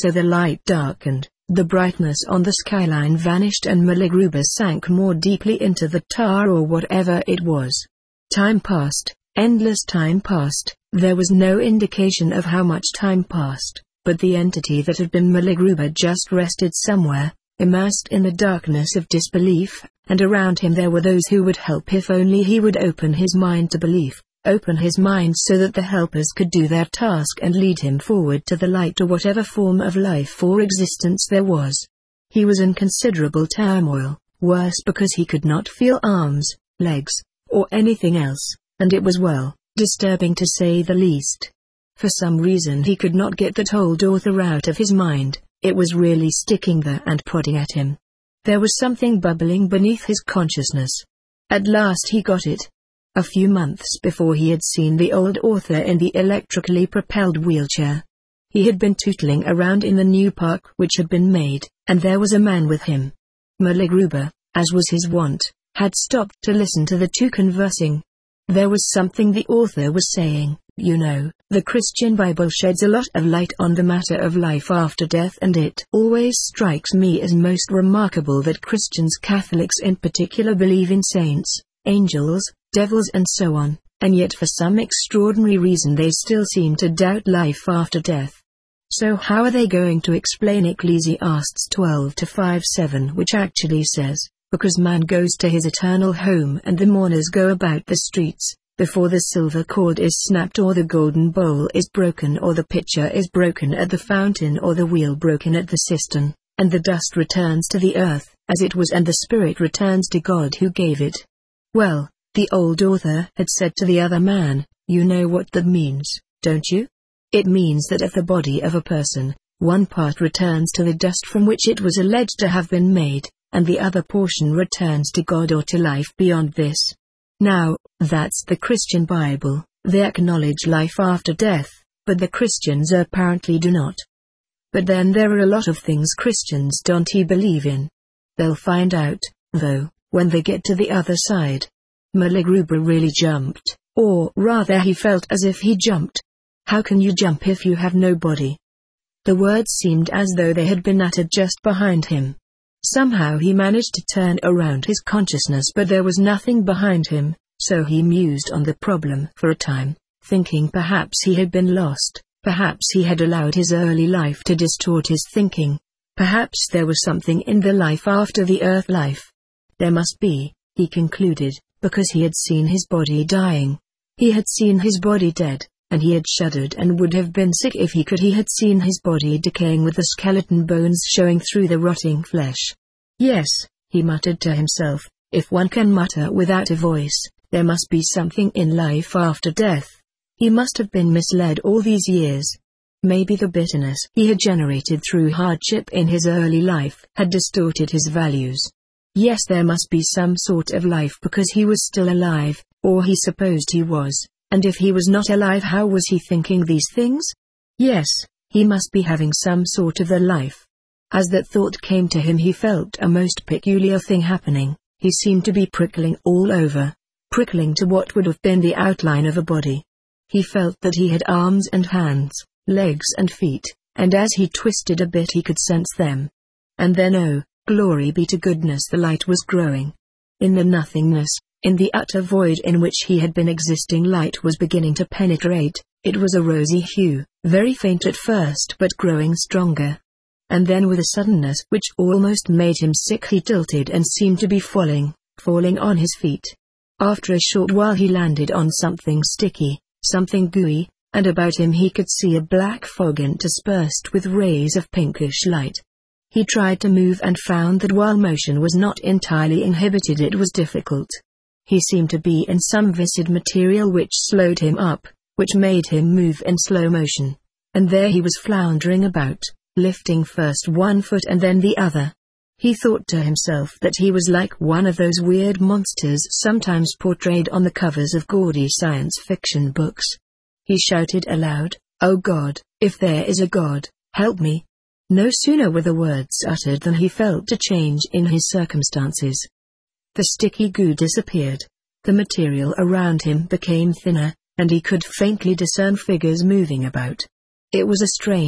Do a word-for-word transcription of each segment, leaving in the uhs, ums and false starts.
So the light darkened, the brightness on the skyline vanished, and Malagruba sank more deeply into the tar or whatever it was. Time passed, endless time passed. There was no indication of how much time passed, but the entity that had been Malagruba just rested somewhere, immersed in the darkness of disbelief, and around him there were those who would help if only he would open his mind to belief, open his mind so that the helpers could do their task and lead him forward to the light or whatever form of life or existence there was. He was in considerable turmoil, worse because he could not feel arms, legs, or anything else, and it was, well, disturbing to say the least. For some reason he could not get that old author out of his mind. It was really sticking there and prodding at him. There was something bubbling beneath his consciousness. At last he got it. A few months before he had seen the old author in the electrically propelled wheelchair. He had been tootling around in the new park which had been made, and there was a man with him. Malagruba, as was his wont, had stopped to listen to the two conversing. There was something the author was saying. You know, the Christian Bible sheds a lot of light on the matter of life after death, and it always strikes me as most remarkable that Christians, Catholics in particular, believe in saints, angels, devils and so on, and yet for some extraordinary reason they still seem to doubt life after death. So how are they going to explain Ecclesiastes twelve to five seven, which actually says, because man goes to his eternal home and the mourners go about the streets, before the silver cord is snapped or the golden bowl is broken or the pitcher is broken at the fountain or the wheel broken at the cistern, and the dust returns to the earth, as it was, and the spirit returns to God who gave it. Well, the old author had said to the other man, you know what that means, don't you? It means that if the body of a person, one part returns to the dust from which it was alleged to have been made, and the other portion returns to God or to life beyond this. Now, that's the Christian Bible. They acknowledge life after death, but the Christians apparently do not. But then there are a lot of things Christians don't believe in. They'll find out, though, when they get to the other side. Malagruba really jumped, or rather he felt as if he jumped. How can you jump if you have no body? The words seemed as though they had been uttered just behind him. Somehow he managed to turn around his consciousness, but there was nothing behind him, so he mused on the problem for a time, thinking perhaps he had been lost, perhaps he had allowed his early life to distort his thinking, perhaps there was something in the life after the earth life. There must be, he concluded, because he had seen his body dying. He had seen his body dead, and he had shuddered and would have been sick if he could. He had seen his body decaying with the skeleton bones showing through the rotting flesh. Yes, he muttered to himself, if one can mutter without a voice, there must be something in life after death. He must have been misled all these years. Maybe the bitterness he had generated through hardship in his early life had distorted his values. Yes, there must be some sort of life because he was still alive, or he supposed he was. And if he was not alive, how was he thinking these things? Yes, he must be having some sort of a life. As that thought came to him, he felt a most peculiar thing happening. He seemed to be prickling all over, prickling to what would have been the outline of a body. He felt that he had arms and hands, legs and feet, and as he twisted a bit he could sense them. And then, oh, glory be to goodness, the light was growing. In the nothingness, in the utter void in which he had been existing, light was beginning to penetrate. It was a rosy hue, very faint at first but growing stronger. And then with a suddenness which almost made him sick, he tilted and seemed to be falling, falling on his feet. After a short while he landed on something sticky, something gooey, and about him he could see a black fog interspersed with rays of pinkish light. He tried to move and found that while motion was not entirely inhibited, it was difficult. He seemed to be in some viscid material which slowed him up, which made him move in slow motion. And there he was floundering about, lifting first one foot and then the other. He thought to himself that he was like one of those weird monsters sometimes portrayed on the covers of gaudy science fiction books. He shouted aloud, "Oh God, if there is a God, help me." No sooner were the words uttered than he felt a change in his circumstances. The sticky goo disappeared. The material around him became thinner, and he could faintly discern figures moving about. It was a strange,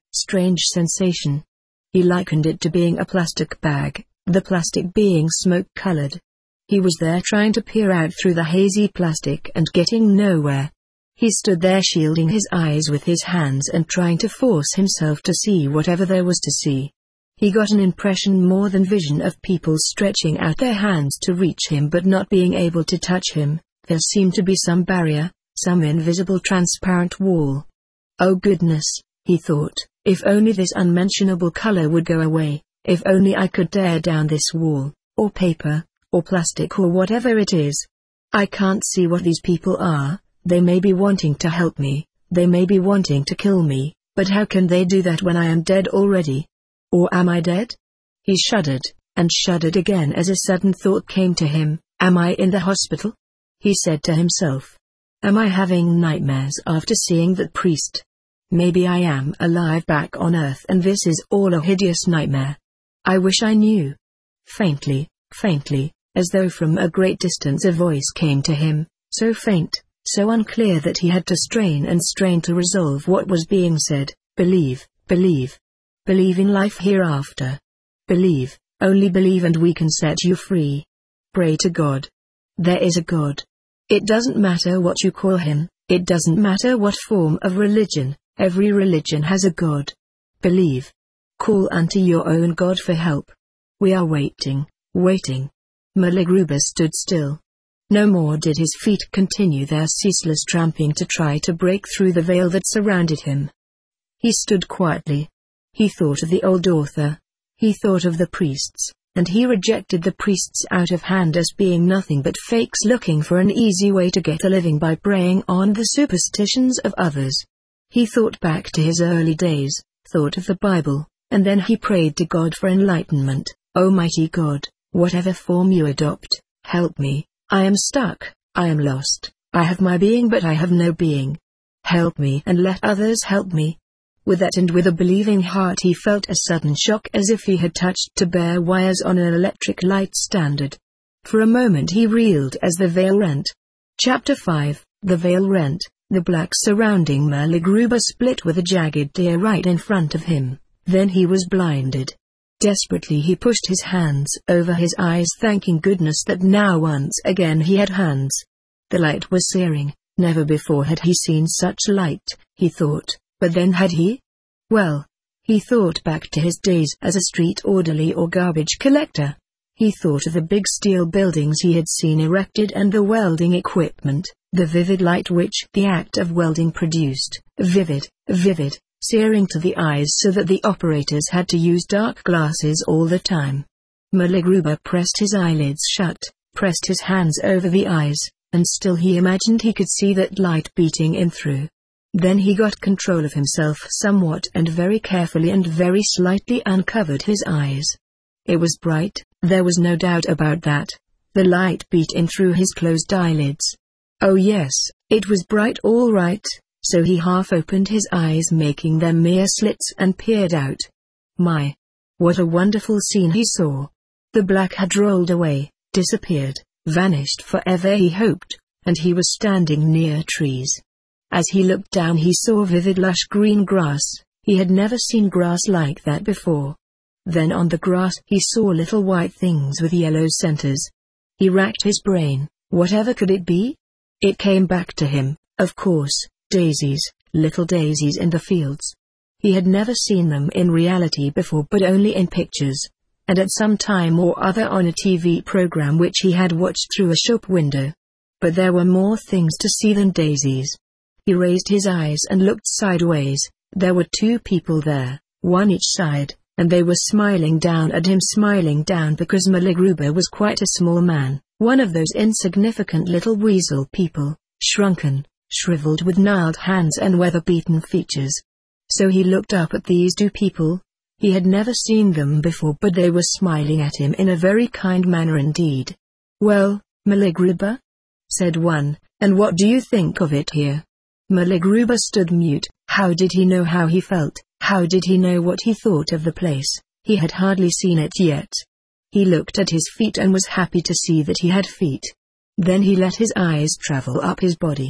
Strange sensation. He likened it to being a plastic bag, the plastic being smoke-colored. He was there trying to peer out through the hazy plastic and getting nowhere. He stood there shielding his eyes with his hands and trying to force himself to see whatever there was to see. He got an impression more than vision of people stretching out their hands to reach him but not being able to touch him. There seemed to be some barrier, some invisible transparent wall. Oh goodness, he thought, if only this unmentionable color would go away, if only I could tear down this wall, or paper, or plastic or whatever it is. I can't see what these people are. They may be wanting to help me, they may be wanting to kill me, but how can they do that when I am dead already? Or am I dead? He shuddered, and shuddered again as a sudden thought came to him. Am I in the hospital? He said to himself. Am I having nightmares after seeing that priest? Maybe I am alive back on Earth and this is all a hideous nightmare. I wish I knew. Faintly, faintly, as though from a great distance a voice came to him, so faint, so unclear that he had to strain and strain to resolve what was being said. Believe, believe. Believe in life hereafter. Believe, only believe and we can set you free. Pray to God. There is a God. It doesn't matter what you call him, it doesn't matter what form of religion, every religion has a God. Believe. Call unto your own God for help. We are waiting, waiting. Mulligruber stood still. No more did his feet continue their ceaseless tramping to try to break through the veil that surrounded him. He stood quietly. He thought of the old author. He thought of the priests, and he rejected the priests out of hand as being nothing but fakes looking for an easy way to get a living by preying on the superstitions of others. He thought back to his early days, thought of the Bible, and then he prayed to God for enlightenment. Almighty God, whatever form you adopt, help me. I am stuck, I am lost, I have my being but I have no being. Help me and let others help me. With that and with a believing heart he felt a sudden shock as if he had touched two bare wires on an electric light standard. For a moment he reeled as the veil rent. Chapter five, The Veil Rent. The black surrounding Mulligruber split with a jagged tear right in front of him. Then he was blinded. Desperately he pushed his hands over his eyes, thanking goodness that now once again he had hands. The light was searing. Never before had he seen such light, he thought, but then had he? Well, he thought back to his days as a street orderly or garbage collector. He thought of the big steel buildings he had seen erected and the welding equipment, the vivid light which the act of welding produced, vivid, vivid. Searing to the eyes so that the operators had to use dark glasses all the time. Mulligruber pressed his eyelids shut, pressed his hands over the eyes, and still he imagined he could see that light beating in through. Then he got control of himself somewhat and very carefully and very slightly uncovered his eyes. It was bright, there was no doubt about that. The light beat in through his closed eyelids. Oh yes, it was bright all right. So he half opened his eyes, making them mere slits, and peered out. My! What a wonderful scene he saw! The black had rolled away, disappeared, vanished forever he hoped, and he was standing near trees. As he looked down he saw vivid lush green grass. He had never seen grass like that before. Then on the grass he saw little white things with yellow centers. He racked his brain. Whatever could it be? It came back to him, of course. Daisies, little daisies in the fields. He had never seen them in reality before but only in pictures, and at some time or other on a T V program which he had watched through a shop window. But there were more things to see than daisies. He raised his eyes and looked sideways. There were two people there, one each side, and they were smiling down at him, smiling down because Mulligruber was quite a small man, one of those insignificant little weasel people, shrunken, shriveled with gnarled hands and weather-beaten features. So he looked up at these two people. He had never seen them before but they were smiling at him in a very kind manner indeed. Well, Mulligruber? Said one, and what do you think of it here? Mulligruber stood mute. How did he know how he felt? How did he know what he thought of the place? He had hardly seen it yet. He looked at his feet and was happy to see that he had feet. Then he let his eyes travel up his body.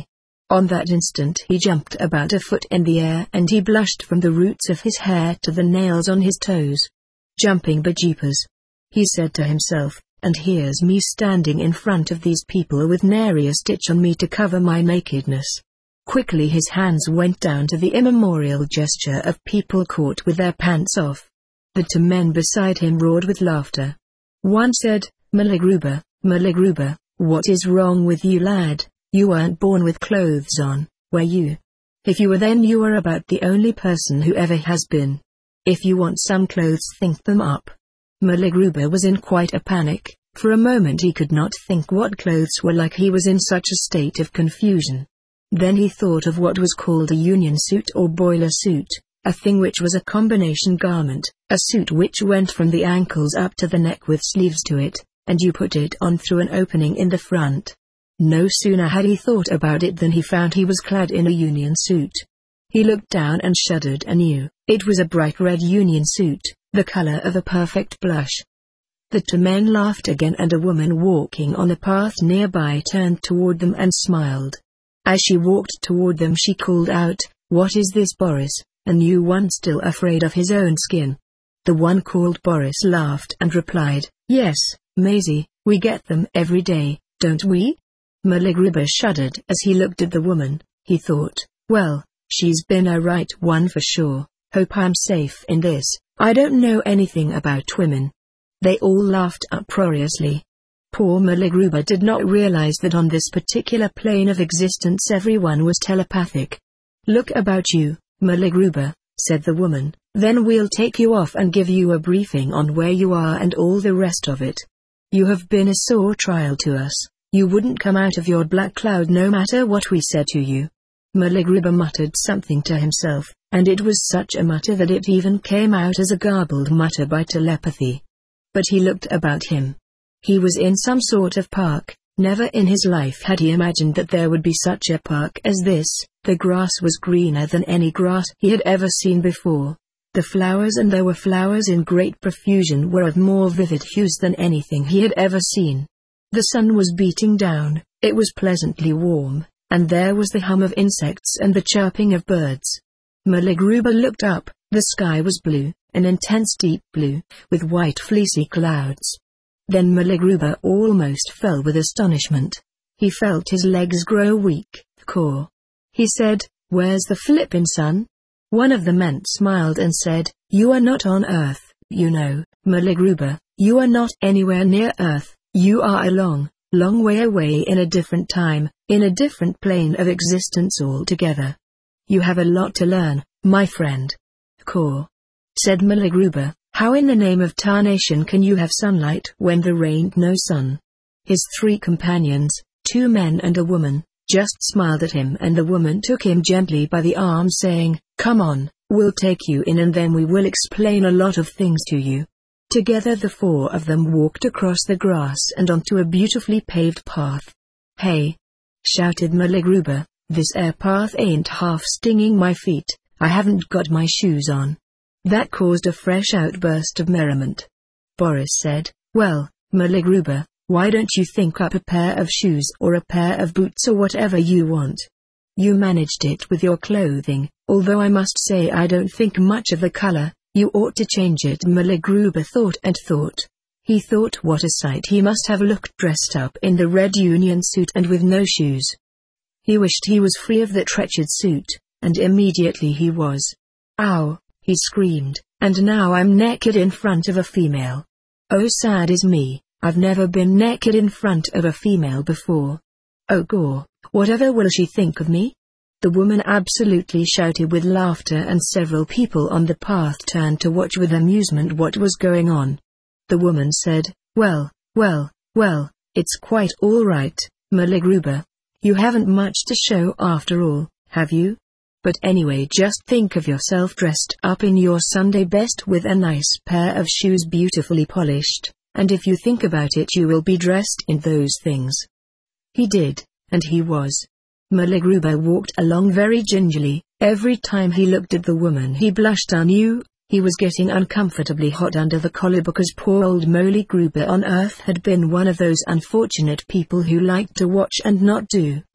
On that instant he jumped about a foot in the air and he blushed from the roots of his hair to the nails on his toes. Jumping bejeepers, he said to himself, and here's me standing in front of these people with nary a stitch on me to cover my nakedness. Quickly his hands went down to the immemorial gesture of people caught with their pants off. The two men beside him roared with laughter. One said, "Malagruba, Malagruba, what is wrong with you, lad? You weren't born with clothes on, were you? If you were, then you are about the only person who ever has been. If you want some clothes, think them up." Malagruba was in quite a panic. For a moment he could not think what clothes were like. He was in such a state of confusion. Then he thought of what was called a union suit or boiler suit, a thing which was a combination garment, a suit which went from the ankles up to the neck with sleeves to it, and you put it on through an opening in the front. No sooner had he thought about it than he found he was clad in a union suit. He looked down and shuddered anew. It was a bright red union suit, the color of a perfect blush. The two men laughed again, and a woman walking on a path nearby turned toward them and smiled. As she walked toward them she called out, "What is this, Boris, a new one still afraid of his own skin?" The one called Boris laughed and replied, "Yes, Maisie, we get them every day, don't we?" Malagruba shuddered as he looked at the woman. He thought, "Well, she's been a right one for sure. Hope I'm safe in this. I don't know anything about women." They all laughed uproariously. Poor Malagruba did not realize that on this particular plane of existence everyone was telepathic. "Look about you, Malagruba," said the woman, "then we'll take you off and give you a briefing on where you are and all the rest of it. You have been a sore trial to us. You wouldn't come out of your black cloud no matter what we said to you." Malagruba muttered something to himself, and it was such a mutter that it even came out as a garbled mutter by telepathy. But he looked about him. He was in some sort of park. Never in his life had he imagined that there would be such a park as this. The grass was greener than any grass he had ever seen before. The flowers, and there were flowers in great profusion, were of more vivid hues than anything he had ever seen. The sun was beating down, it was pleasantly warm, and there was the hum of insects and the chirping of birds. Malagruba looked up. The sky was blue, an intense deep blue, with white fleecy clouds. Then Malagruba almost fell with astonishment. He felt his legs grow weak. "Caw," he said, "where's the flippin' sun?" One of the men smiled and said, "You are not on Earth, you know, Malagruba. You are not anywhere near Earth. You are a long, long way away in a different time, in a different plane of existence altogether. You have a lot to learn, my friend." "Caw," said Malagruba, "how in the name of tarnation can you have sunlight when there ain't no sun?" His three companions, two men and a woman, just smiled at him, and the woman took him gently by the arm, saying, "Come on, we'll take you in and then we will explain a lot of things to you." Together the four of them walked across the grass and onto a beautifully paved path. "Hey!" shouted Malagruba, "this air path ain't half stinging my feet. I haven't got my shoes on." That caused a fresh outburst of merriment. Boris said, "Well, Malagruba, why don't you think up a pair of shoes or a pair of boots or whatever you want? You managed it with your clothing, although I must say I don't think much of the color. You ought to change it." Malagruba thought and thought. He thought what a sight he must have looked dressed up in the red union suit and with no shoes. He wished he was free of that wretched suit, and immediately he was. "Ow!" he screamed, "and now I'm naked in front of a female. Oh, sad is me, I've never been naked in front of a female before. Oh gore, whatever will she think of me?" The woman absolutely shouted with laughter, and several people on the path turned to watch with amusement what was going on. The woman said, "Well, well, well, it's quite all right, Malagruba. You haven't much to show after all, have you? But anyway, just think of yourself dressed up in your Sunday best with a nice pair of shoes beautifully polished, and if you think about it you will be dressed in those things." He did, and he was. Malagruba walked along very gingerly. Every time he looked at the woman he blushed anew. He was getting uncomfortably hot under the collar because poor old Malagruba on Earth had been one of those unfortunate people who liked to watch and not do,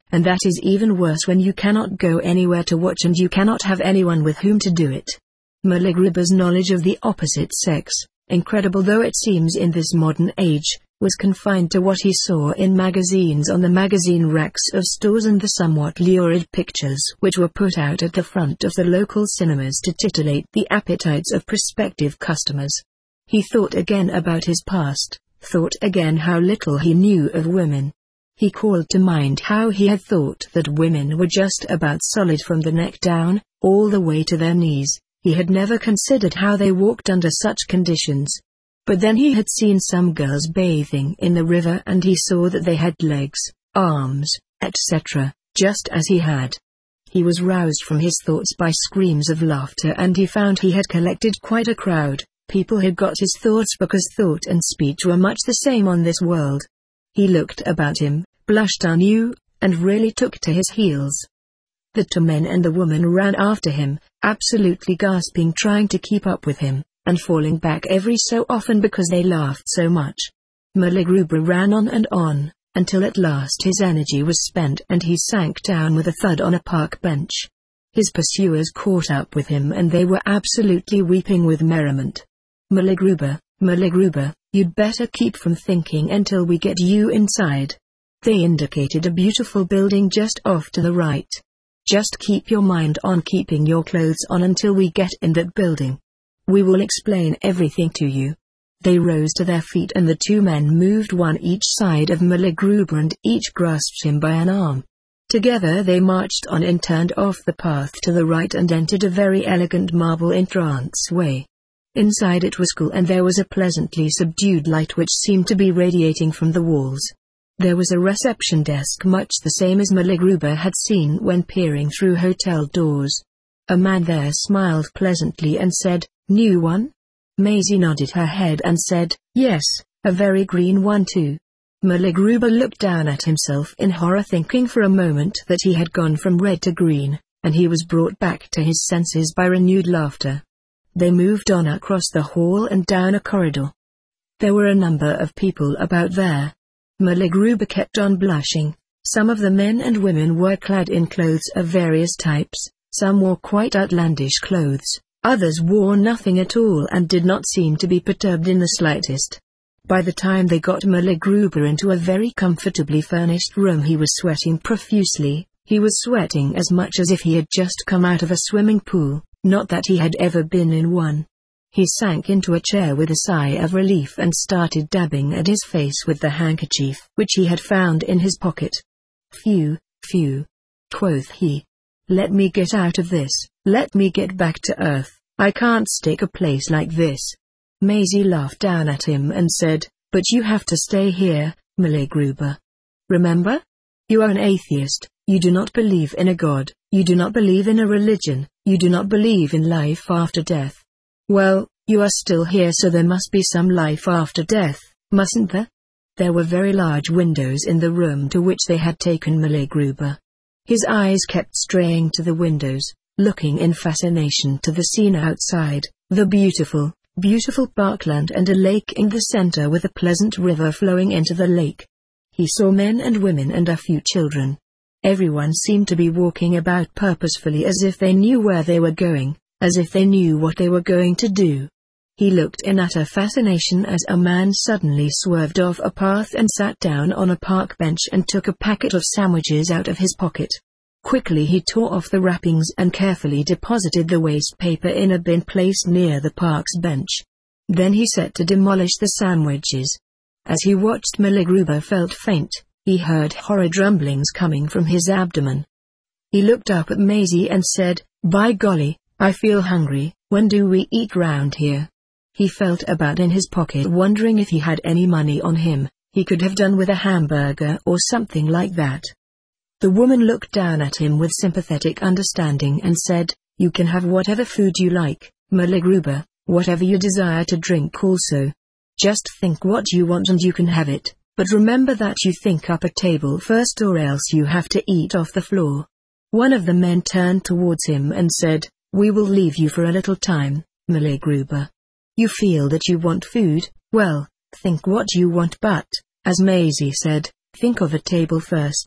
And that is even worse when you cannot go anywhere to watch and you cannot have anyone with whom to do it. Maligruba's knowledge of the opposite sex, incredible though it seems in this modern age, was confined to what he saw in magazines on the magazine racks of stores and the somewhat lurid pictures which were put out at the front of the local cinemas to titillate the appetites of prospective customers. He thought again about his past, thought again how little he knew of women. He called to mind how he had thought that women were just about solid from the neck down, all the way to their knees. He had never considered how they walked under such conditions. But then he had seen some girls bathing in the river and he saw that they had legs, arms, et cetera, just as he had. He was roused from his thoughts by screams of laughter and he found he had collected quite a crowd. People had got his thoughts because thought and speech were much the same on this world. He looked about him, blushed anew, and really took to his heels. The two men and the woman ran after him, absolutely gasping, trying to keep up with him, and falling back every so often because they laughed so much. Maligruba ran on and on, until at last his energy was spent and he sank down with a thud on a park bench. His pursuers caught up with him and they were absolutely weeping with merriment. Maligruba, Maligruba, you'd better keep from thinking until we get you inside. They indicated a beautiful building just off to the right. Just keep your mind on keeping your clothes on until we get in that building. We will explain everything to you. They rose to their feet and the two men moved one each side of Maligruba and each grasped him by an arm. Together they marched on and turned off the path to the right and entered a very elegant marble entranceway. Inside it was cool and there was a pleasantly subdued light which seemed to be radiating from the walls. There was a reception desk much the same as Maligruba had seen when peering through hotel doors. A man there smiled pleasantly and said, "New one?" Maisie nodded her head and said, "Yes, a very green one too." Maligruba looked down at himself in horror, thinking for a moment that he had gone from red to green, and he was brought back to his senses by renewed laughter. They moved on across the hall and down a corridor. There were a number of people about there. Maligruba kept on blushing. Some of the men and women were clad in clothes of various types, some wore quite outlandish clothes, others wore nothing at all and did not seem to be perturbed in the slightest. By the time they got Maligruba into a very comfortably furnished room he was sweating profusely. He was sweating as much as if he had just come out of a swimming pool, not that he had ever been in one. He sank into a chair with a sigh of relief and started dabbing at his face with the handkerchief which he had found in his pocket. "Phew, phew," quoth he. "Let me get out of this, let me get back to earth, I can't stick a place like this." Maisie laughed down at him and said, "But you have to stay here, Maligruba. Remember? You are an atheist, you do not believe in a god, you do not believe in a religion, you do not believe in life after death. Well, you are still here, so there must be some life after death, mustn't there?" There were very large windows in the room to which they had taken Maligruba. His eyes kept straying to the windows, looking in fascination to the scene outside, the beautiful, beautiful parkland and a lake in the center with a pleasant river flowing into the lake. He saw men and women and a few children. Everyone seemed to be walking about purposefully as if they knew where they were going, as if they knew what they were going to do. He looked in utter fascination as a man suddenly swerved off a path and sat down on a park bench and took a packet of sandwiches out of his pocket. Quickly he tore off the wrappings and carefully deposited the waste paper in a bin placed near the park's bench. Then he set to demolish the sandwiches. As he watched, Maligruba felt faint. He heard horrid rumblings coming from his abdomen. He looked up at Maisie and said, "By golly, I feel hungry, when do we eat round here?" He felt about in his pocket wondering if he had any money on him. He could have done with a hamburger or something like that. The woman looked down at him with sympathetic understanding and said, "You can have whatever food you like, Maligruba, whatever you desire to drink also. Just think what you want and you can have it, but remember that you think up a table first or else you have to eat off the floor." One of the men turned towards him and said, "We will leave you for a little time, Maligruba. You feel that you want food, well, think what you want, but, as Maisie said, think of a table first."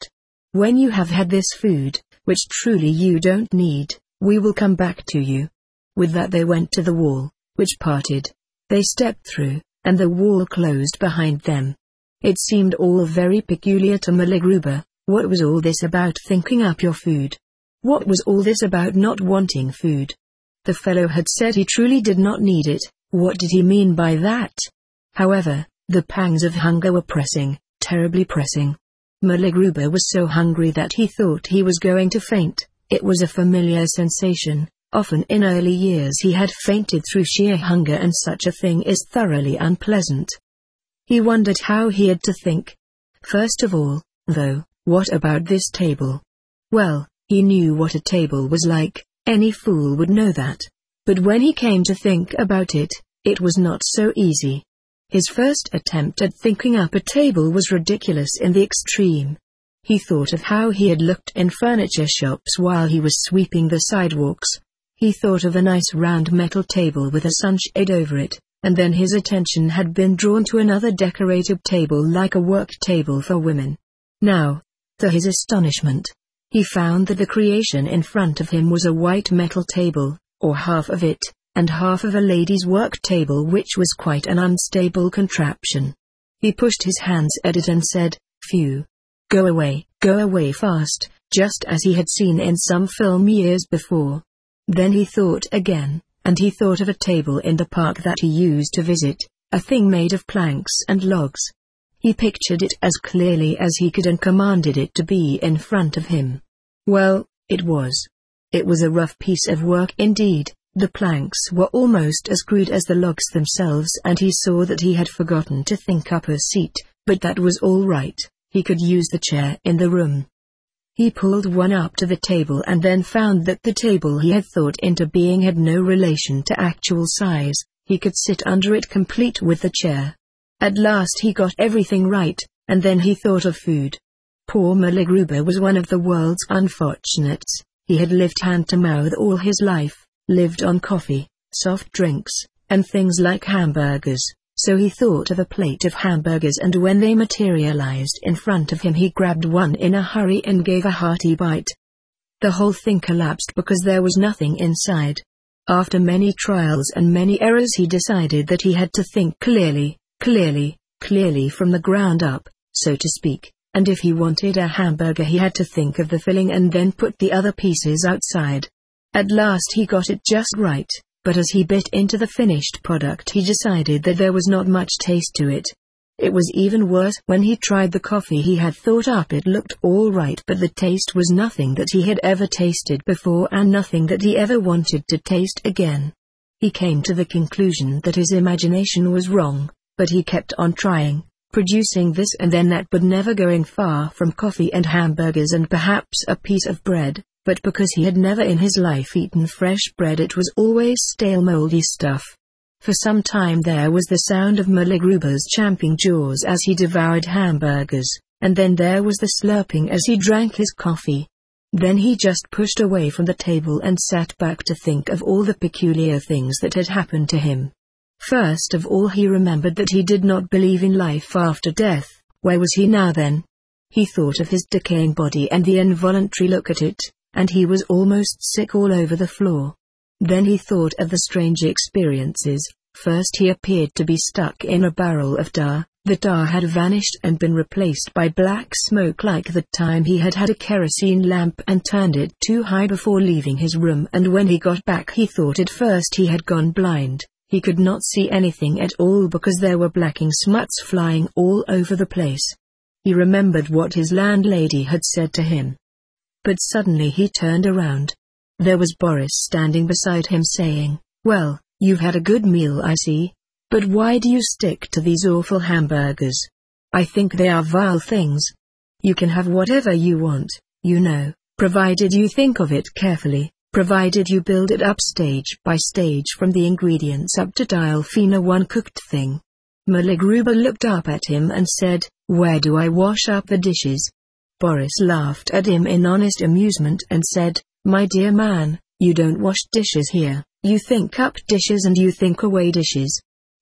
When you have had this food, which truly you don't need, we will come back to you." With that they went to the wall, which parted. They stepped through, and the wall closed behind them. It seemed all very peculiar to Mulegruber. What was all this about thinking up your food? What was all this about not wanting food? The fellow had said he truly did not need it. What did he mean by that? However, the pangs of hunger were pressing, terribly pressing. Mulegruber was so hungry that he thought he was going to faint. It was a familiar sensation. Often in early years he had fainted through sheer hunger, and such a thing is thoroughly unpleasant. He wondered how he had to think. First of all, though, what about this table? Well, he knew what a table was like. Any fool would know that. But when he came to think about it, it was not so easy. His first attempt at thinking up a table was ridiculous in the extreme. He thought of how he had looked in furniture shops while he was sweeping the sidewalks. He thought of a nice round metal table with a sunshade over it, and then his attention had been drawn to another decorated table like a work table for women. Now, to his astonishment, he found that the creation in front of him was a white metal table, or half of it, and half of a lady's work table, which was quite an unstable contraption. He pushed his hands at it and said, "Phew! Go away, go away fast," just as he had seen in some film years before. Then he thought again, and he thought of a table in the park that he used to visit, a thing made of planks and logs. He pictured it as clearly as he could and commanded it to be in front of him. Well, it was. It was a rough piece of work indeed. The planks were almost as crude as the logs themselves, and he saw that he had forgotten to think up a seat, but that was all right. He could use the chair in the room. He pulled one up to the table and then found that the table he had thought into being had no relation to actual size. He could sit under it complete with the chair. At last he got everything right, and then he thought of food. Poor Mulegruber was one of the world's unfortunates. He had lived hand to mouth all his life, lived on coffee, soft drinks, and things like hamburgers. So he thought of a plate of hamburgers, and when they materialized in front of him he grabbed one in a hurry and gave a hearty bite. The whole thing collapsed because there was nothing inside. After many trials and many errors he decided that he had to think clearly, clearly, clearly from the ground up, so to speak, and if he wanted a hamburger he had to think of the filling and then put the other pieces outside. At last he got it just right. But as he bit into the finished product he decided that there was not much taste to it. It was even worse when he tried the coffee he had thought up. It looked all right, but the taste was nothing that he had ever tasted before and nothing that he ever wanted to taste again. He came to the conclusion that his imagination was wrong, but he kept on trying, producing this and then that, but never going far from coffee and hamburgers and perhaps a piece of bread. But because he had never in his life eaten fresh bread, it was always stale, moldy stuff. For some time there was the sound of Mulegruber's champing jaws as he devoured hamburgers, and then there was the slurping as he drank his coffee. Then he just pushed away from the table and sat back to think of all the peculiar things that had happened to him. First of all he remembered that he did not believe in life after death. Where was he now then? He thought of his decaying body and the involuntary look at it, and he was almost sick all over the floor. Then he thought of the strange experiences. First he appeared to be stuck in a barrel of tar. The tar had vanished and been replaced by black smoke like the time he had had a kerosene lamp and turned it too high before leaving his room, and when he got back he thought at first he had gone blind. He could not see anything at all because there were blacking smuts flying all over the place. He remembered what his landlady had said to him. But suddenly he turned around. There was Boris standing beside him saying, "Well, you've had a good meal, I see. But why do you stick to these awful hamburgers? I think they are vile things. You can have whatever you want, you know, provided you think of it carefully, provided you build it up stage by stage from the ingredients up to dial fina one cooked thing." Mulegruber looked up at him and said, "Where do I wash up the dishes?" Boris laughed at him in honest amusement and said, "My dear man, you don't wash dishes here, you think up dishes and you think away dishes."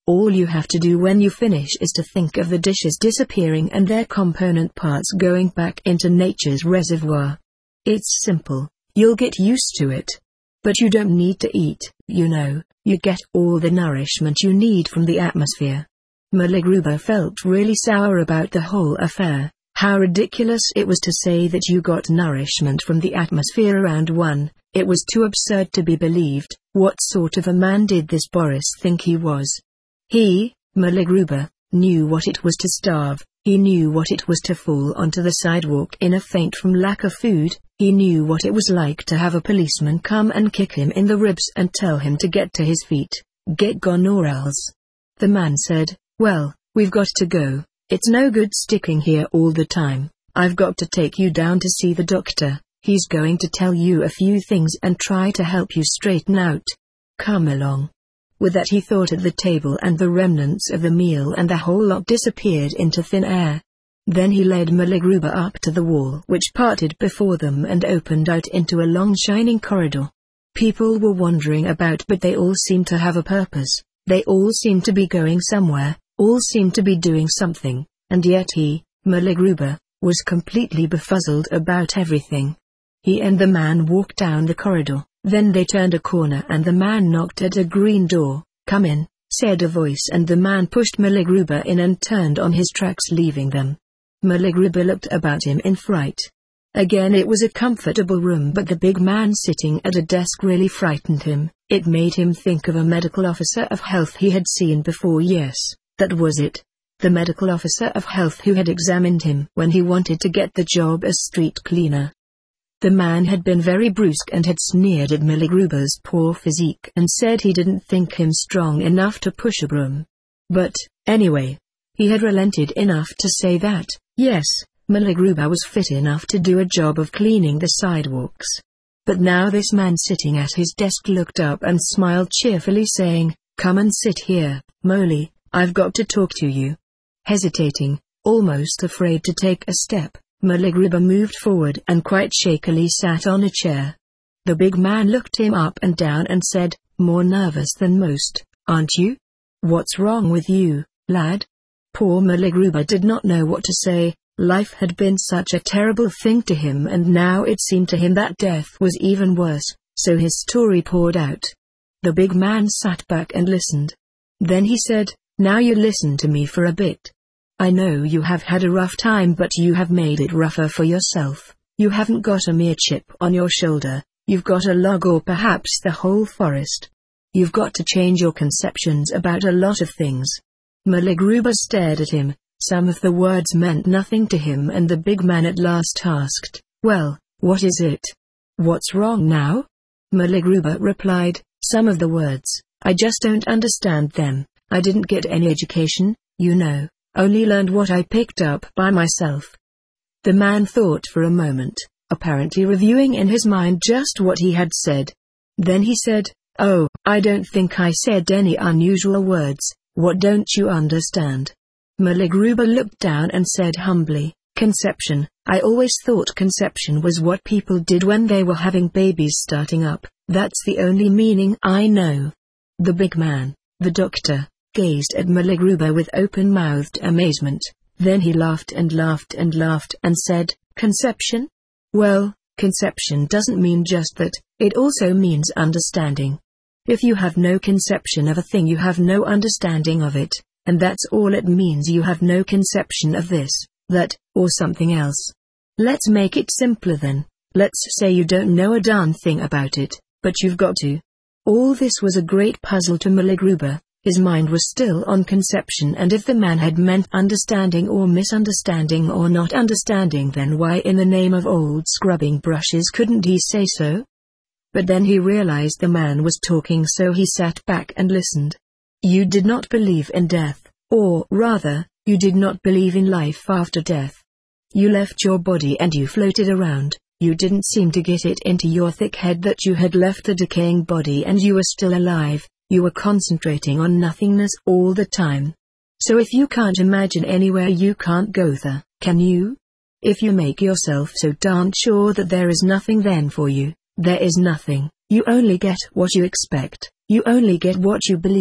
All you have to do when you finish is to think of the dishes disappearing and their component parts going back into nature's reservoir. It's simple, you'll get used to it. But you don't need to eat, you know, you get all the nourishment you need from the atmosphere. Malagruba felt really sour about the whole affair. How ridiculous it was to say that you got nourishment from the atmosphere around one. It was too absurd to be believed. What sort of a man did this Boris think he was? He, Malagruba, knew what it was to starve. He knew what it was to fall onto the sidewalk in a faint from lack of food. He knew what it was like to have a policeman come and kick him in the ribs and tell him to get to his feet. Get gone or else. The man said, "Well, we've got to go. It's no good sticking here all the time. I've got to take you down to see the doctor. He's going to tell you a few things and try to help you straighten out. Come along." With that he thought at the table and the remnants of the meal and the whole lot disappeared into thin air. Then he led Malagruba up to the wall which parted before them and opened out into a long shining corridor. People were wandering about but they all seemed to have a purpose, they all seemed to be going somewhere, all seemed to be doing something, and yet he, Malagruba, was completely befuddled about everything. He and the man walked down the corridor, then they turned a corner and the man knocked at a green door. "Come in," said a voice, and the man pushed Malagruba in and turned on his tracks leaving them. Malagruba looked about him in fright. Again it was a comfortable room but the big man sitting at a desk really frightened him. It made him think of a medical officer of health he had seen before. Yes, that was it. The medical officer of health who had examined him when he wanted to get the job as street cleaner. The man had been very brusque and had sneered at Malagruba's poor physique and said he didn't think him strong enough to push a broom. But, anyway, he had relented enough to say that, yes, Malagruba was fit enough to do a job of cleaning the sidewalks. But now this man sitting at his desk looked up and smiled cheerfully saying, "Come and sit here, Molly, I've got to talk to you." Hesitating, almost afraid to take a step, Malagruba moved forward and quite shakily sat on a chair. The big man looked him up and down and said, "More nervous than most, aren't you? What's wrong with you, lad?" Poor Malagruba did not know what to say. Life had been such a terrible thing to him and now it seemed to him that death was even worse, so his story poured out. The big man sat back and listened. Then he said, "Now you listen to me for a bit. I know you have had a rough time but you have made it rougher for yourself. You haven't got a mere chip on your shoulder, you've got a log or perhaps the whole forest. You've got to change your conceptions about a lot of things." Malagruba stared at him. Some of the words meant nothing to him and the big man at last asked, "Well, what is it? What's wrong now?" Malagruba replied, "Some of the words, I just don't understand them. I didn't get any education, you know, only learned what I picked up by myself." The man thought for a moment, apparently reviewing in his mind just what he had said. Then he said, "Oh, I don't think I said any unusual words. What don't you understand?" Malagruba looked down and said humbly, "Conception. I always thought conception was what people did when they were having babies starting up. That's the only meaning I know." The big man, the doctor, gazed at Malagruba with open-mouthed amazement. Then he laughed and laughed and laughed and said, "Conception? Well, conception doesn't mean just that, it also means understanding. If you have no conception of a thing you have no understanding of it. And that's all it means. You have no conception of this, that, or something else. Let's make it simpler then. Let's say you don't know a darn thing about it, but you've got to." All this was a great puzzle to Malagruba. His mind was still on conception, and if the man had meant understanding or misunderstanding or not understanding, then why in the name of old scrubbing brushes couldn't he say so? But then he realized the man was talking, so he sat back and listened. "You did not believe in death, or rather, you did not believe in life after death. You left your body and you floated around. You didn't seem to get it into your thick head that you had left the decaying body and you were still alive. You were concentrating on nothingness all the time. So if you can't imagine anywhere, you can't go there, can you? If you make yourself so darn sure that there is nothing then for you, there is nothing. You only get what you expect. You only get what you believe.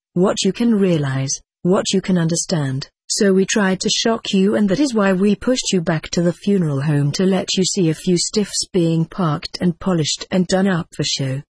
what you can realize, what you can understand. So we tried to shock you, and that is why we pushed you back to the funeral home to let you see a few stiffs being parked and polished and done up for show.